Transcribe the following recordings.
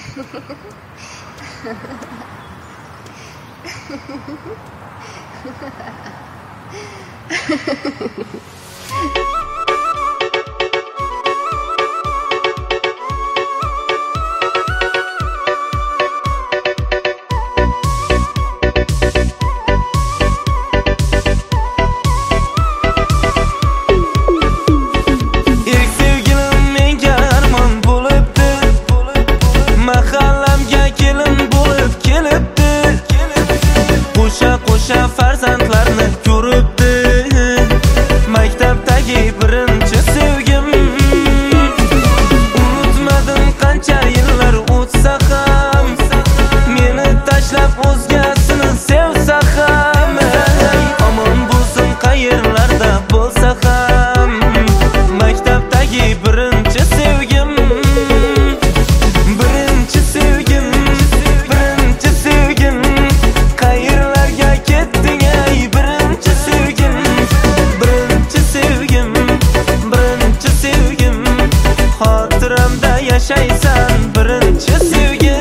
Qo'sha farzandlarni ko'ribdi. Maktabdagi birinchi sevgim. Unutmadim qancha yillar o'tsa ham, meni tashlab o'zgasini sevsa ham, omon bo'lsin qayerlarda bo'lsa ham. Maktabdagi birinchi sevgim, birinchi sevgim, birinchi sevgim. Qayerlarga ketding ey birinchi sevgim, birinchi sevgim, birinchi sevgim. Xotiramda yashaysan birinchi sevgim.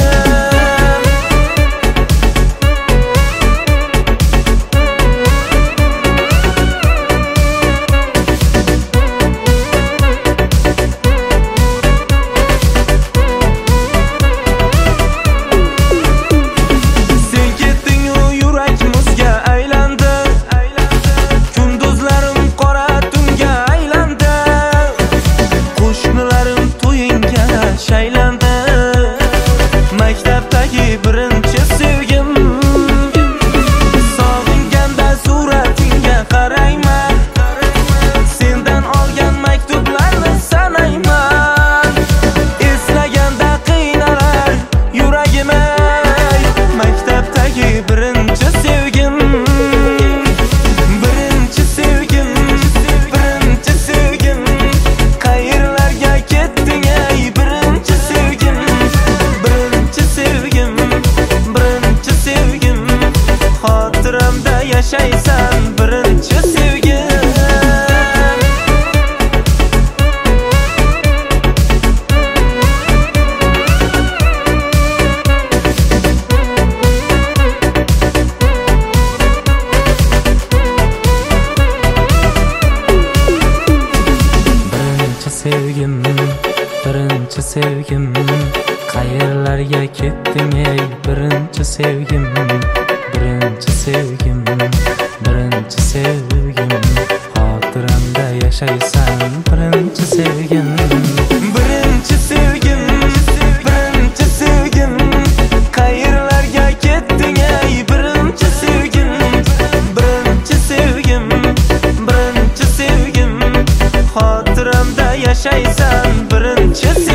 Maktabdagi birinchi sevgim. Sog'inganda suratingga qarayman, sendan olgan maktublarni sanayman. Eslaganda qiynalar yuragim ey. Maktabdagi birinchi sevgim, birinchi sevgim, birinchi sevgim. Qayerlarga ketding ey birinchi sevgim, birinchi sevgim, birinchi sevgim. Xotiramda yashaysan birinchi sevgim. Birinchi sevgim, birinchi sevgim. Qayerlarga ketding ey birinchi sevgim, birinchi sevgim, birinchi sevgim. Xotiramda yashaysan birinchi sevgim, birinchi sevgim, birinchi sevgim. Qayerlarga ketding ey birinchi sevgim, birinchi sevgim, birinchi sevgim. Xotiramda yashaysan birinchi sevgim.